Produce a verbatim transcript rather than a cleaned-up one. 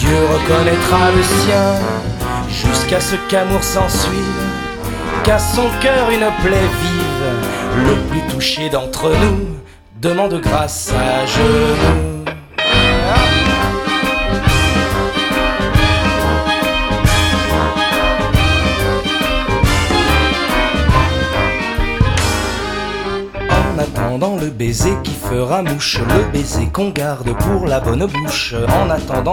Dieu reconnaîtra le sien, jusqu'à ce qu'amour s'ensuive, qu'à son cœur une plaie vive. Le plus touché d'entre nous demande grâce à genoux. En attendant le baiser qui fera mouche, le baiser qu'on garde pour la bonne bouche. En attendant